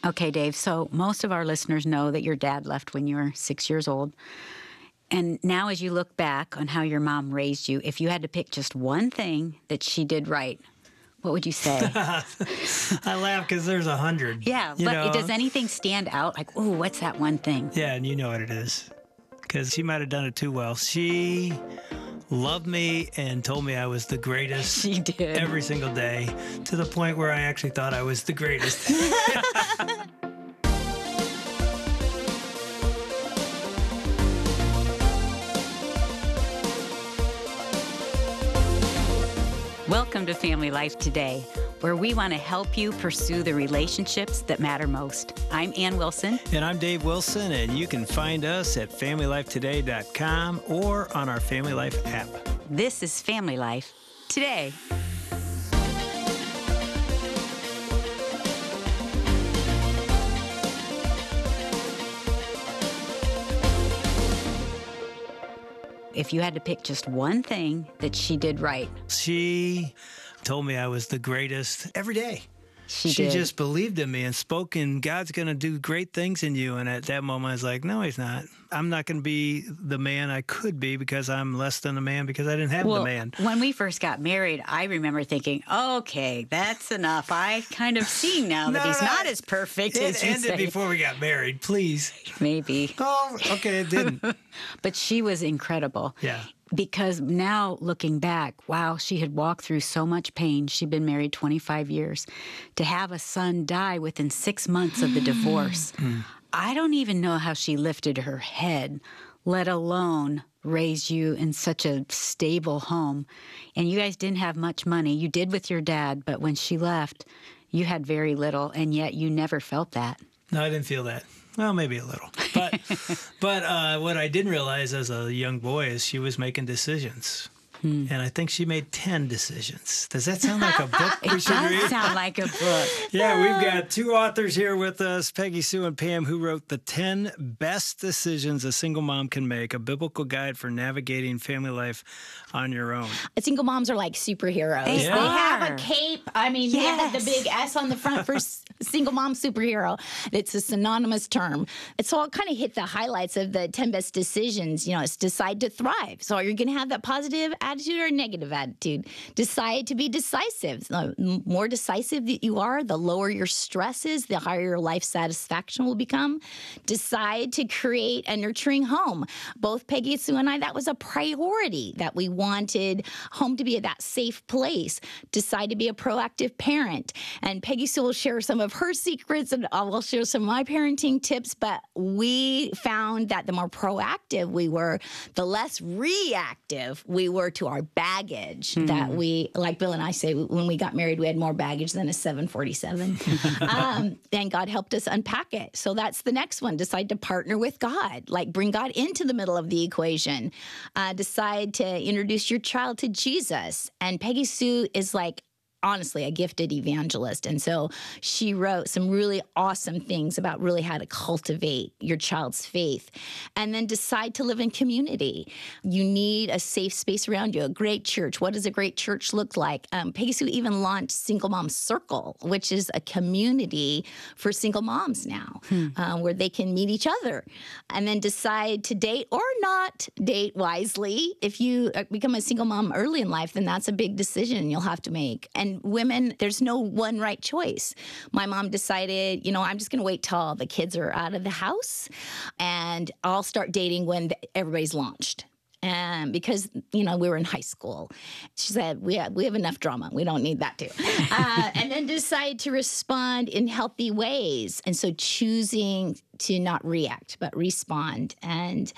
Okay, Dave, so most of our listeners know that your dad left when you were 6 years old. And now as you look back on how your mom raised you, if you had to pick just one thing that she did right, what would you say? I laugh because there's 100. Yeah, but does anything stand out? Like, oh, what's that one thing? Yeah, and you know what it is. Because she might have done it too well. She loved me and told me I was the greatest. She did. Every single day, to the point where I actually thought I was the greatest. Welcome to Family Life Today, where we want to help you pursue the relationships that matter most. I'm Ann Wilson. And I'm Dave Wilson, and you can find us at FamilyLifeToday.com or on our Family Life app. This is Family Life Today. If you had to pick just one thing that she did right. She told me I was the greatest every day. She did. just believed in me and spoke, and God's going to do great things in you. And at that moment, I was like, no, he's not. I'm not going to be the man I could be because I'm less than a man because I didn't have the man. When we first got married, I remember thinking, okay, that's enough. I kind of see now that he's not as perfect as you say. It ended before we got married, please. Maybe. Oh, okay, it didn't. But she was incredible. Yeah. Because now looking back, wow, she had walked through so much pain. She'd been married 25 years. To have a son die within 6 months of the divorce, I don't even know how she lifted her head, let alone raise you in such a stable home. And you guys didn't have much money. You did with your dad, but when she left, you had very little, and yet you never felt that. No, I didn't feel that. Well, maybe a little. But what I didn't realize as a young boy is she was making decisions. And I think she made 10 decisions. Does that sound like a book we should read? It does sound like a book. Yeah, we've got two authors here with us, Peggy Sue and Pam, who wrote The 10 Best Decisions a Single Mom Can Make, a biblical guide for navigating family life on your own. Single moms are like superheroes. They They have a cape. I mean, they have the big S on the front for single mom superhero. It's a synonymous term. And so I'll kind of hit the highlights of the 10 best decisions. You know, it's decide to thrive. So you're going to have that positive attitude or negative attitude. Decide to be decisive. The more decisive that you are, the lower your stress is, the higher your life satisfaction will become. Decide to create a nurturing home. Both Peggy, Sue, and I, that was a priority, that we wanted home to be that safe place. Decide to be a proactive parent. And Peggy Sue will share some of her secrets, and I will share some of my parenting tips. But we found that the more proactive we were, the less reactive we were to our baggage. That we, like Bill and I say, when we got married, we had more baggage than a 747. And God helped us unpack it. So that's the next one. Decide to partner with God. Like, bring God into the middle of the equation. Decide to introduce your child to Jesus. And Peggy Sue is like, honestly, a gifted evangelist. And so she wrote some really awesome things about really how to cultivate your child's faith. And then decide to live in community. You need a safe space around you, a great church. What does a great church look like? Peggy Sue even launched Single Mom Circle, which is a community for single moms now, where they can meet each other. And then decide to date or not date wisely. If you become a single mom early in life, then that's a big decision you'll have to make. And women, there's no one right choice. My mom decided, I'm just going to wait till the kids are out of the house, and I'll start dating when everybody's launched. And because, we were in high school, she said, we have enough drama. We don't need that too. And then decide to respond in healthy ways. And so choosing to not react, but respond. And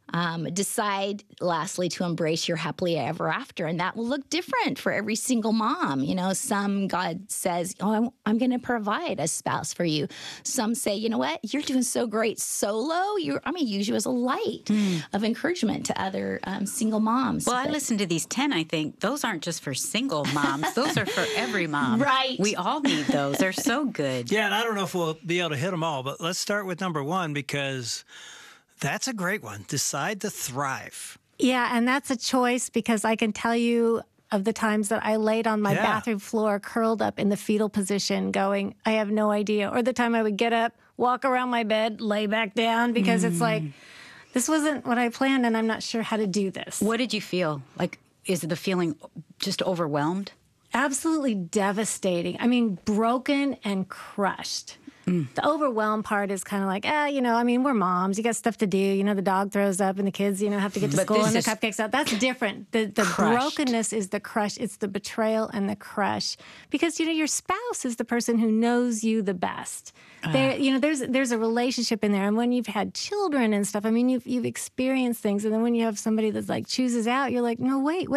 decide, lastly, to embrace your happily ever after. And that will look different for every single mom. Some God says, I'm going to provide a spouse for you. Some say, you know what, you're doing so great solo. I'm going to use you as a light of encouragement to other single moms. Well, I listened to these 10, I think. Those aren't just for single moms. Those are for every mom. Right. We all need those. They're so good. Yeah, and I don't know if we'll be able to hit them all, but let's start with number one, because that's a great one. Decide to thrive. Yeah, and that's a choice, because I can tell you of the times that I laid on my bathroom floor, curled up in the fetal position, going, I have no idea. Or the time I would get up, walk around my bed, lay back down, because it's like, this wasn't what I planned, and I'm not sure how to do this. What did you feel? Like, is the feeling just overwhelmed? Absolutely devastating. I mean, broken and crushed. The overwhelmed part is kind of like, we're moms. You got stuff to do. The dog throws up and the kids, have to get to school and the cupcakes out. That's different. The brokenness is the crush. It's the betrayal and the crush. Because, your spouse is the person who knows you the best. There's a relationship in there. And when you've had children and stuff, I mean, you've experienced things. And then when you have somebody that's like chooses out, you're like, no, wait.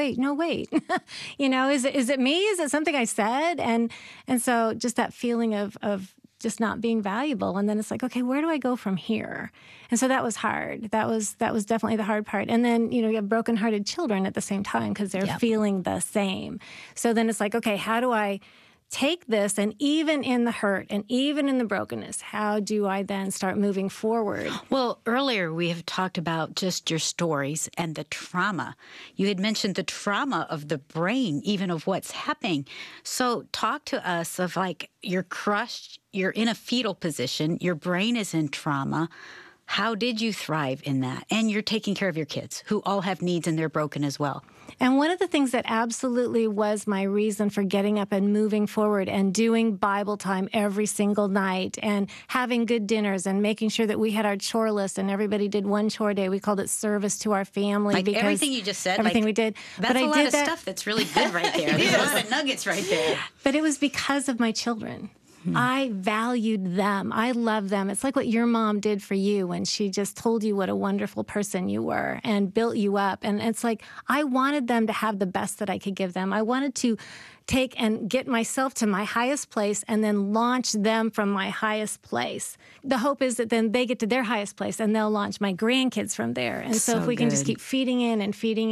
Is it me? Is it something I said? And so just that feeling of just not being valuable. And then it's like, okay, where do I go from here? And so that was hard. That was definitely the hard part. And then, you have brokenhearted children at the same time because they're feeling the same. So then it's like, okay, how do I take this, and even in the hurt and even in the brokenness, how do I then start moving forward? Well, earlier we have talked about just your stories and the trauma. You had mentioned the trauma of the brain, even of what's happening. So talk to us of like, you're crushed, you're in a fetal position, your brain is in trauma. How did you thrive in that? And you're taking care of your kids who all have needs and they're broken as well. And one of the things that absolutely was my reason for getting up and moving forward and doing Bible time every single night and having good dinners and making sure that we had our chore list and everybody did one chore day. We called it service to our family. Like everything you just said. Everything we did. That's a lot of stuff that's really good right there. There's a lot of nuggets right there. But it was because of my children. I valued them. I love them. It's like what your mom did for you when she just told you what a wonderful person you were and built you up. And it's like, I wanted them to have the best that I could give them. I wanted to take and get myself to my highest place and then launch them from my highest place. The hope is that then they get to their highest place and they'll launch my grandkids from there. And so if we can just keep feeding in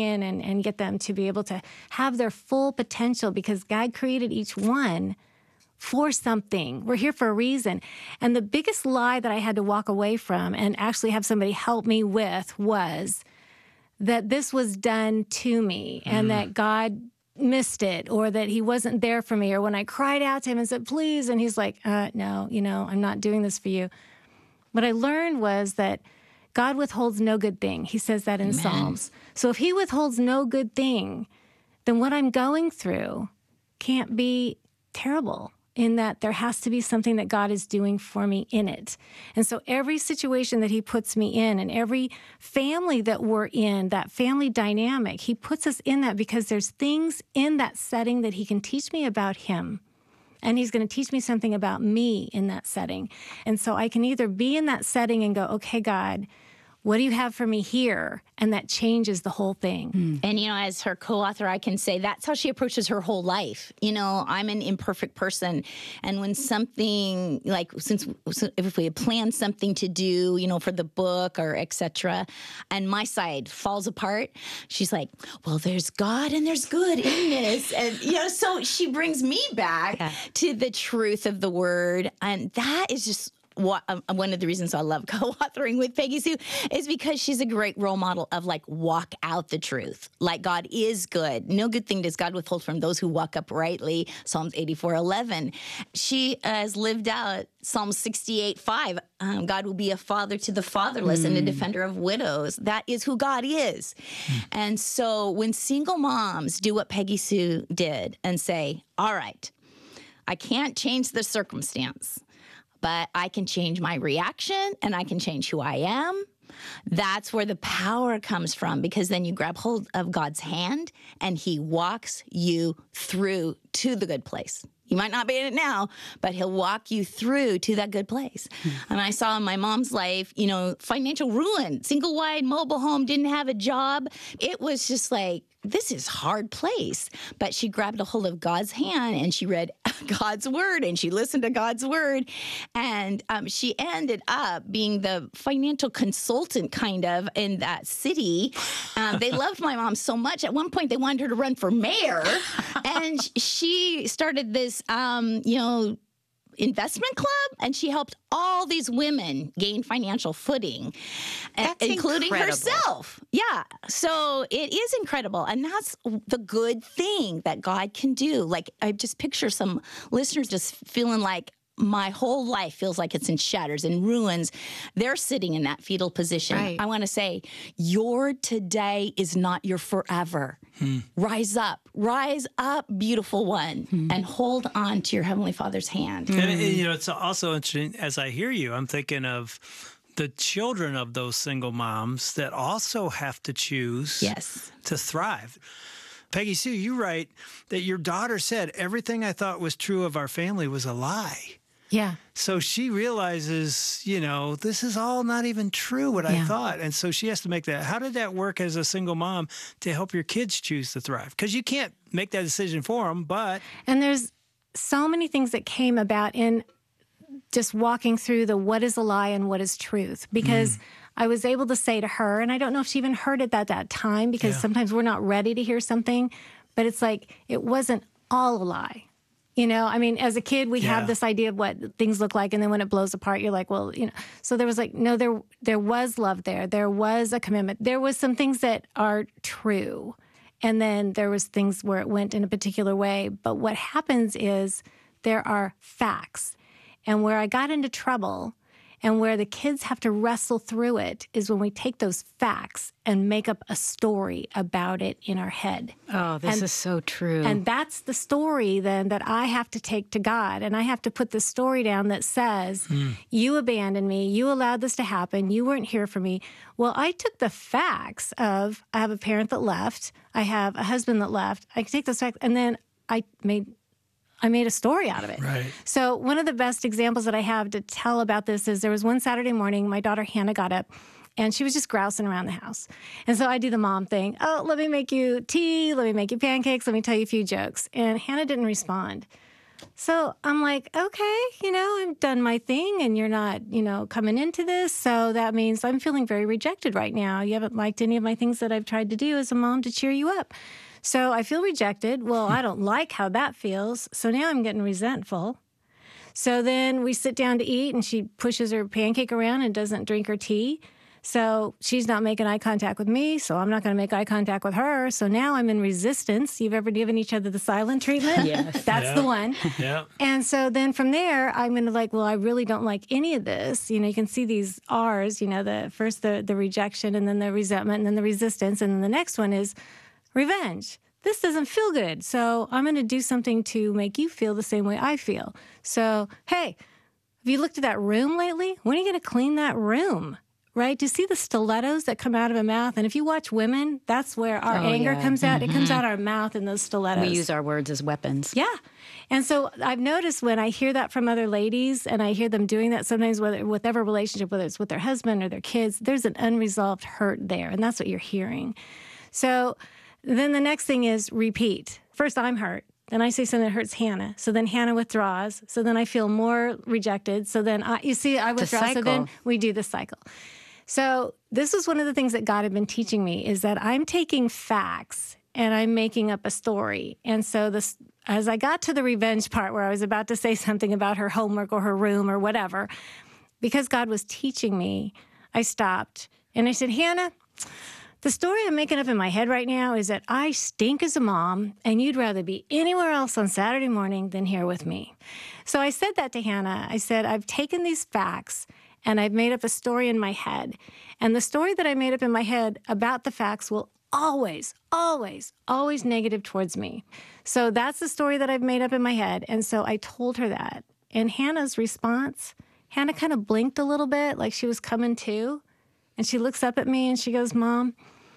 and get them to be able to have their full potential, because God created each one for something. We're here for a reason. And the biggest lie that I had to walk away from and actually have somebody help me with was that this was done to me and that God missed it, or that he wasn't there for me, or when I cried out to him and said, please, and he's like, no, I'm not doing this for you. What I learned was that God withholds no good thing. He says that in Psalms. So if he withholds no good thing, then what I'm going through can't be terrible, in that there has to be something that God is doing for me in it. And so every situation that he puts me in and every family that we're in, that family dynamic, he puts us in that because there's things in that setting that he can teach me about him. And he's going to teach me something about me in that setting. And so I can either be in that setting and go, okay, God, what do you have for me here? And that changes the whole thing. And, as her co-author, I can say that's how she approaches her whole life. I'm an imperfect person. And when something, if we had planned something to do, for the book or et cetera, and my side falls apart, she's like, well, there's God and there's good in this. And, so she brings me back to the truth of the word. And that is just one of the reasons I love co-authoring with Peggy Sue is because she's a great role model of walk out the truth. Like, God is good. No good thing does God withhold from those who walk uprightly. Psalms 84:11. She has lived out Psalm 68:5. God will be a father to the fatherless and a defender of widows. That is who God is. And so when single moms do what Peggy Sue did and say, all right, I can't change the circumstance, but I can change my reaction and I can change who I am. That's where the power comes from, because then you grab hold of God's hand and he walks you through to the good place. You might not be in it now, but he'll walk you through to that good place. And I saw in my mom's life, financial ruin, single wide mobile home, didn't have a job. It was just like, this is a hard place. But she grabbed a hold of God's hand and she read God's word and she listened to God's word. And she ended up being the financial consultant kind of in that city. They loved my mom so much. At one point, they wanted her to run for mayor. And she started this, investment club, and she helped all these women gain financial footing, That's including incredible. herself. Yeah. So it is incredible. And that's the good thing that God can do. Like, I just picture some listeners just feeling like, my whole life feels like it's in shatters and ruins. They're sitting in that fetal position. Right. I want to say, your today is not your forever. Rise up, beautiful one, and hold on to your Heavenly Father's hand. And it's also interesting, as I hear you, I'm thinking of the children of those single moms that also have to choose Yes. to thrive. Peggy Sue, you write that your daughter said, everything I thought was true of our family was a lie. Yeah. So she realizes, this is all not even true what I thought. And so she has to make that. How did that work as a single mom to help your kids choose to thrive? Because you can't make that decision for them, but... And there's so many things that came about in just walking through the what is a lie and what is truth. Because I was able to say to her, and I don't know if she even heard it at that time, because sometimes we're not ready to hear something, but it's like, it wasn't all a lie. I mean, as a kid, we have this idea of what things look like, and then when it blows apart, you're like, well, So there was like, no, there was love there. There was a commitment. There was some things that are true, and then there was things where it went in a particular way. But what happens is there are facts, and where I got into trouble and where the kids have to wrestle through it is when we take those facts and make up a story about it in our head. Oh, this is so true. And that's the story then that I have to take to God. And I have to put the story down that says, you abandoned me. You allowed this to happen. You weren't here for me. Well, I took the facts of, I have a parent that left. I have a husband that left. I can take those facts. And then I made a story out of it. Right. So one of the best examples that I have to tell about this is there was one Saturday morning, my daughter Hannah got up, and she was just grousing around the house. And so I do the mom thing. Oh, let me make you tea. Let me make you pancakes. Let me tell you a few jokes. And Hannah didn't respond. So I'm like, okay, I've done my thing, and you're not, coming into this. So that means I'm feeling very rejected right now. You haven't liked any of my things that I've tried to do as a mom to cheer you up. So I feel rejected. Well, I don't like how that feels. So now I'm getting resentful. So then we sit down to eat, and she pushes her pancake around and doesn't drink her tea. So she's not making eye contact with me, so I'm not going to make eye contact with her. So now I'm in resistance. You've ever given each other the silent treatment? Yes. That's the one. Yeah. And so then from there, I'm going to well, I really don't like any of this. You can see these R's, the rejection, and then the resentment, and then the resistance. And then the next one is revenge. This doesn't feel good. So I'm going to do something to make you feel the same way I feel. So, hey, have you looked at that room lately? When are you going to clean that room? Right? Do you see the stilettos that come out of a mouth? And if you watch women, that's where our anger comes out. It comes out our mouth in those stilettos. We use our words as weapons. Yeah. And so I've noticed when I hear that from other ladies, and I hear them doing that sometimes, with whatever relationship, whether it's with their husband or their kids, there's an unresolved hurt there. And that's what you're hearing. So then the next thing is repeat. First, I'm hurt. Then I say something that hurts Hannah. So then Hannah withdraws. So then I feel more rejected. So then I withdraw. So then we do the cycle. So this is one of the things that God had been teaching me, is that I'm taking facts and I'm making up a story. And so as I got to the revenge part where I was about to say something about her homework or her room or whatever, because God was teaching me, I stopped and I said, Hannah, the story I'm making up in my head right now is that I stink as a mom, and you'd rather be anywhere else on Saturday morning than here with me. So I said that to Hannah. I said, I've taken these facts and I've made up a story in my head. And the story that I made up in my head about the facts will always, always, always negative towards me. So that's the story that I've made up in my head. And so I told her that. And Hannah's response, Hannah kind of blinked a little bit like she was coming to. And she looks up at me and she goes, Mom,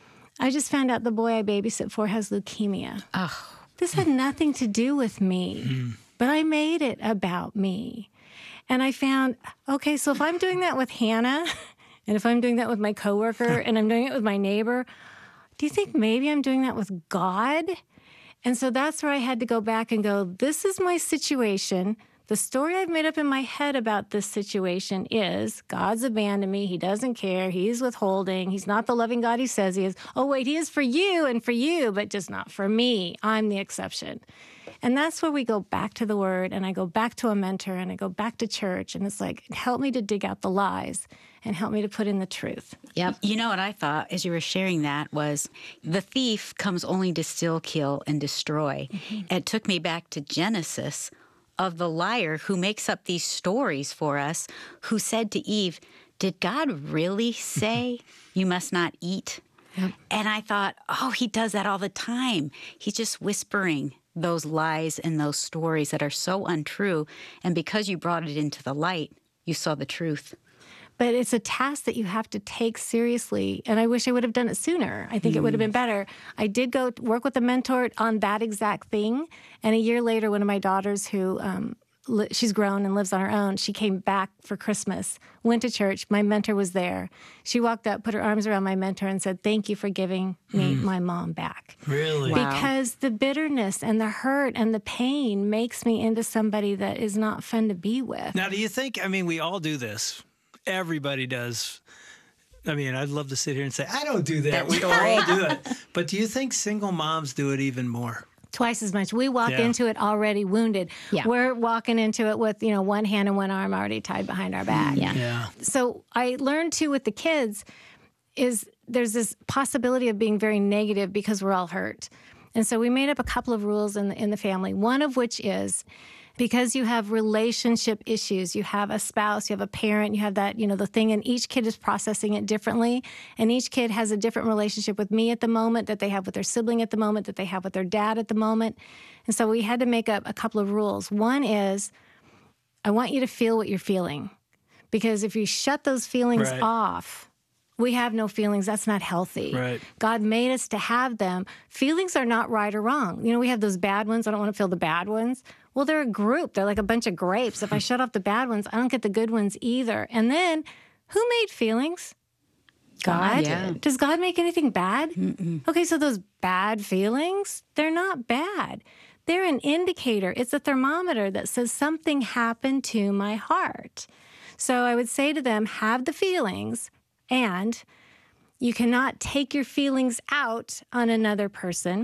I just found out the boy I babysit for has leukemia. Oh. This had nothing to do with me, but I made it about me. And I found, okay, so if I'm doing that with Hannah, and if I'm doing that with my coworker, and I'm doing it with my neighbor, do you think maybe I'm doing that with God? And so that's where I had to go back and go, this is my situation. The story I've made up in my head about this situation is God's abandoned me. He doesn't care. He's withholding. He's not the loving God he says he is. Oh, wait, he is for you and for you, but just not for me. I'm the exception. And that's where we go back to the Word, and I go back to a mentor, and I go back to church, and it's like, help me to dig out the lies and help me to put in the truth. Yep. You know what I thought as you were sharing that was the thief comes only to steal, kill, and destroy. It took me back to Genesis of the liar who makes up these stories for us, who said to Eve, did God really say you must not eat? Yep. And I thought, oh, he does that all the time. He's just whispering those lies and those stories that are so untrue. And because you brought it into the light, you saw the truth. But it's a task that you have to take seriously. And I wish I would have done it sooner. I think it would have been better. I did go work with a mentor on that exact thing. And a year later, one of my daughters who she's grown and lives on her own, she came back for Christmas, went to church. My mentor was there. She walked up, put her arms around my mentor and said, thank you for giving me my mom back. Really? Wow. Because the bitterness and the hurt and the pain makes me into somebody that is not fun to be with. Now, do you think, I mean, we all do this. Everybody does. I mean, I'd love to sit here and say, I don't do that. We all do it. But do you think single moms do it even more? Twice as much. We walk into it already wounded. Yeah. We're walking into it with, one hand and one arm already tied behind our back. Yeah. So I learned too with the kids is there's this possibility of being very negative because we're all hurt. And so we made up a couple of rules in the family, one of which is because you have relationship issues, you have a spouse, you have a parent, you have that, the thing, and each kid is processing it differently. And each kid has a different relationship with me at the moment that they have with their sibling at the moment, that they have with their dad at the moment. And so we had to make up a couple of rules. One is, I want you to feel what you're feeling. Because if you shut those feelings off, we have no feelings. That's not healthy. Right. God made us to have them. Feelings are not right or wrong. We have those bad ones. I don't want to feel the bad ones. Well, they're a group. They're like a bunch of grapes. If I shut off the bad ones, I don't get the good ones either. And then, who made feelings? God. Yeah. Does God make anything bad? Mm-mm. Okay, so those bad feelings, they're not bad. They're an indicator. It's a thermometer that says something happened to my heart. So I would say to them, have the feelings, and you cannot take your feelings out on another person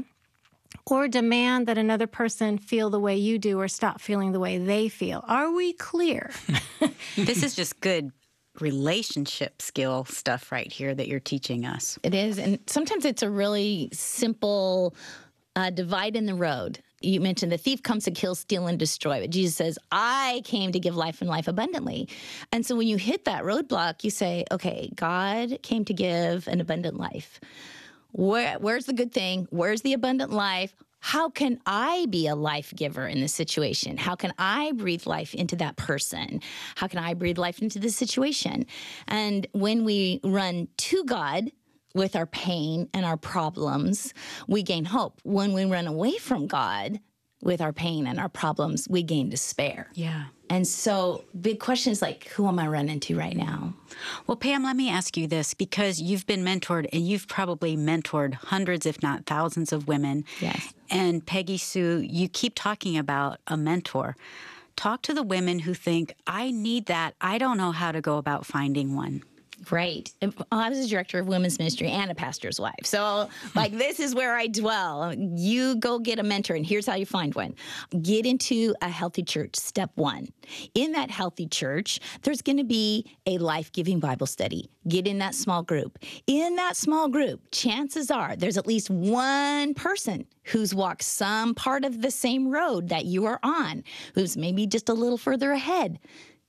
or demand that another person feel the way you do or stop feeling the way they feel. Are we clear? This is just good relationship skill stuff right here that you're teaching us. It is. And sometimes it's a really simple divide in the road. You mentioned the thief comes to kill, steal, and destroy. But Jesus says, I came to give life and life abundantly. And so when you hit that roadblock, you say, okay, God came to give an abundant life. Where's the good thing? Where's the abundant life? How can I be a life giver in this situation? How can I breathe life into that person? How can I breathe life into this situation? And when we run to God with our pain and our problems, we gain hope. When we run away from God with our pain and our problems, we gain despair. Yeah. And so big question is like, who am I running to right now? Well, Pam, let me ask you this, because you've been mentored and you've probably mentored hundreds, if not thousands of women. Yes. And Peggy Sue, you keep talking about a mentor. Talk to the women who think, I need that. I don't know how to go about finding one. Right. I was a director of women's ministry and a pastor's wife. So, this is where I dwell. You go get a mentor, and here's how you find one. Get into a healthy church, step one. In that healthy church, there's going to be a life-giving Bible study. Get in that small group. In that small group, chances are there's at least one person who's walked some part of the same road that you are on, who's maybe just a little further ahead.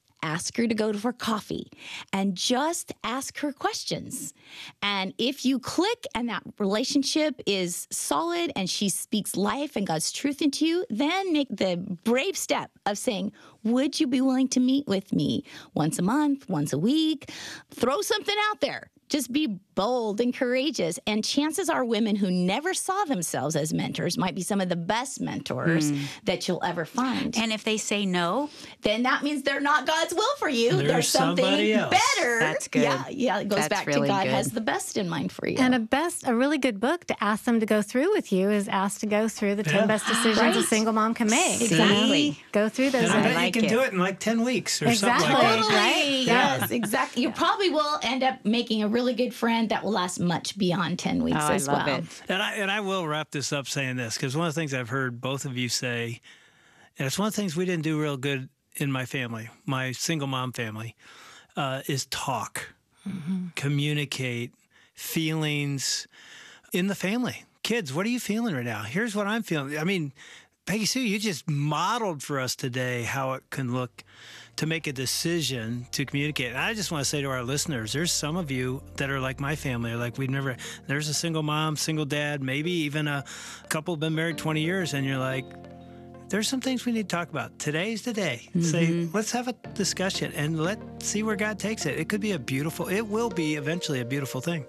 Ask her to go for coffee and just ask her questions. And if you click and that relationship is solid and she speaks life and God's truth into you, then make the brave step of saying, would you be willing to meet with me once a month, once a week? Throw something out there. Just be bold and courageous. And chances are women who never saw themselves as mentors might be some of the best mentors that you'll ever find. And if they say no, then that means they're not God's will for you. There's something somebody else. better. That's good. Yeah, it goes That's back to really God good. has the best in mind for you. And a really good book to ask them to go through with you is Ask to Go Through the 10 Best Decisions Right. a Single Mom Can Make. Exactly. Go through those. And I bet like you can it. do it in like 10 weeks or Exactly. something like that. Totally. Right? Yes, exactly. You probably will end up making a really good friend commitment that will last much beyond 10 weeks as well. It. And I will wrap this up saying this, because one of the things I've heard both of you say, and it's one of the things we didn't do real good in my family, my single mom family, is talk, communicate feelings in the family. Kids, what are you feeling right now? Here's what I'm feeling. I mean, Peggy Sue, you just modeled for us today how it can look to make a decision to communicate. And I just want to say to our listeners, there's some of you that are like my family, like there's a single mom, single dad, maybe even a couple been married 20 years, and you're like, there's some things we need to talk about. Today's the day. Say, let's have a discussion and let's see where God takes it. It will be eventually a beautiful thing.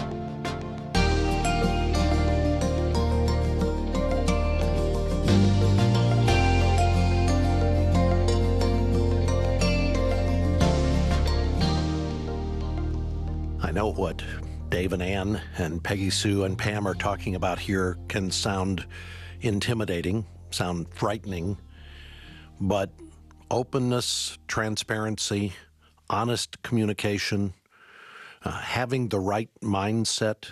I know what Dave and Ann and Peggy Sue and Pam are talking about here can sound intimidating, sound frightening, but openness, transparency, honest communication, having the right mindset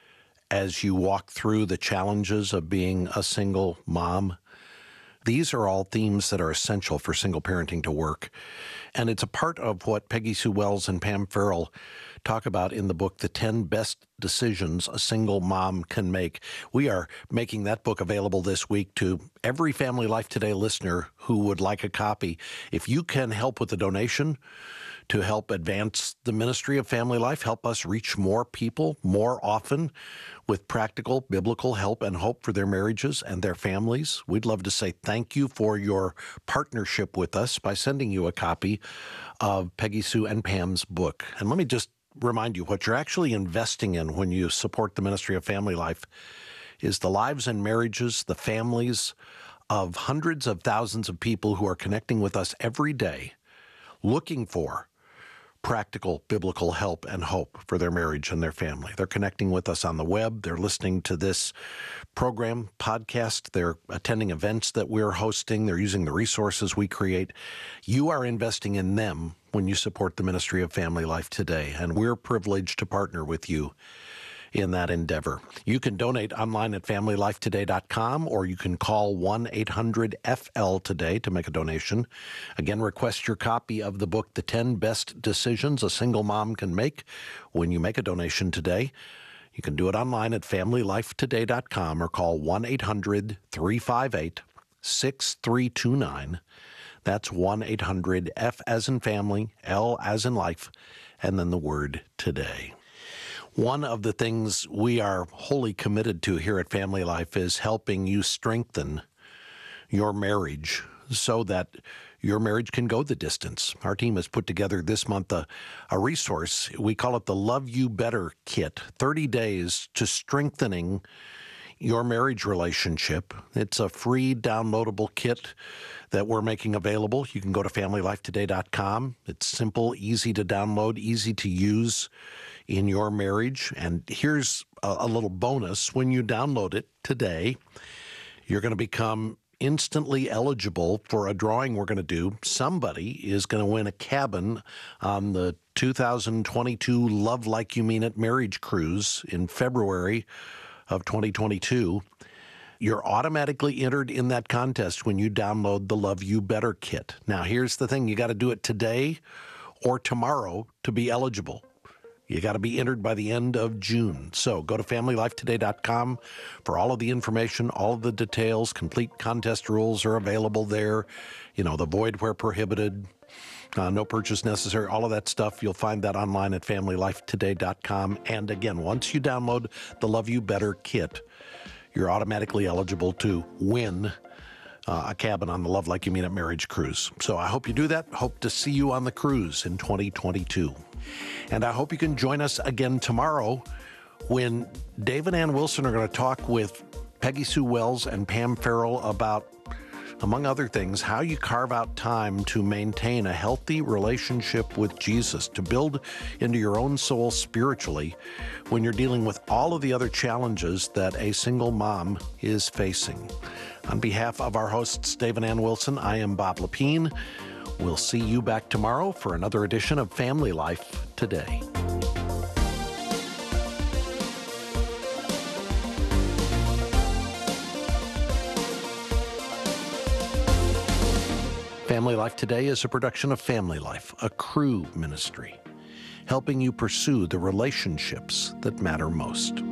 as you walk through the challenges of being a single mom, these are all themes that are essential for single parenting to work. And it's a part of what Peggy Sue Wells and Pam Farrell talk about in the book, The 10 Best Decisions a Single Mom Can Make. We are making that book available this week to every Family Life Today listener who would like a copy. If you can help with a donation to help advance the ministry of Family Life, help us reach more people more often with practical biblical help and hope for their marriages and their families, we'd love to say thank you for your partnership with us by sending you a copy of Peggy Sue and Pam's book. And let me just remind you, what you're actually investing in when you support the ministry of Family Life is the lives and marriages, the families of hundreds of thousands of people who are connecting with us every day, looking for practical biblical help and hope for their marriage and their family. They're connecting with us on the web. They're listening to this program, podcast. They're attending events that we're hosting. They're using the resources we create. You are investing in them when you support the ministry of Family Life Today, and we're privileged to partner with you in that endeavor. You can donate online at FamilyLifeToday.com, or you can call 1-800-FL-TODAY to make a donation. Again, request your copy of the book, The 10 Best Decisions a Single Mom Can Make, when you make a donation today. You can do it online at FamilyLifeToday.com or call 1-800-358-6329. That's 1-800-F as in family, L as in life, and then the word today. One of the things we are wholly committed to here at Family Life is helping you strengthen your marriage so that your marriage can go the distance. Our team has put together this month a resource. We call it the Love You Better Kit, 30 days to strengthening your marriage relationship. It's a free downloadable kit that we're making available. You can go to FamilyLifeToday.com. It's simple, easy to download, easy to use in your marriage. And here's a little bonus. When you download it today, you're going to become instantly eligible for a drawing we're going to do. Somebody is going to win a cabin on the 2022 Love Like You Mean It marriage cruise in February of 2022. You're automatically entered in that contest when you download the Love You Better kit. Now, here's the thing. You got to do it today or tomorrow to be eligible. You got to be entered by the end of June. So go to FamilyLifeToday.com for all of the information, all of the details. Complete contest rules are available there. You know, the void where prohibited, no purchase necessary, all of that stuff. You'll find that online at FamilyLifeToday.com. And again, once you download the Love You Better kit, you're automatically eligible to win a cabin on the Love Like You Mean It marriage cruise. So I hope you do that. Hope to see you on the cruise in 2022. And I hope you can join us again tomorrow when Dave and Ann Wilson are going to talk with Peggy Sue Wells and Pam Farrell about, among other things, how you carve out time to maintain a healthy relationship with Jesus, to build into your own soul spiritually when you're dealing with all of the other challenges that a single mom is facing. On behalf of our hosts, Dave and Ann Wilson, I am Bob Lepine. We'll see you back tomorrow for another edition of Family Life Today. Family Life Today is a production of Family Life, a Cru ministry, helping you pursue the relationships that matter most.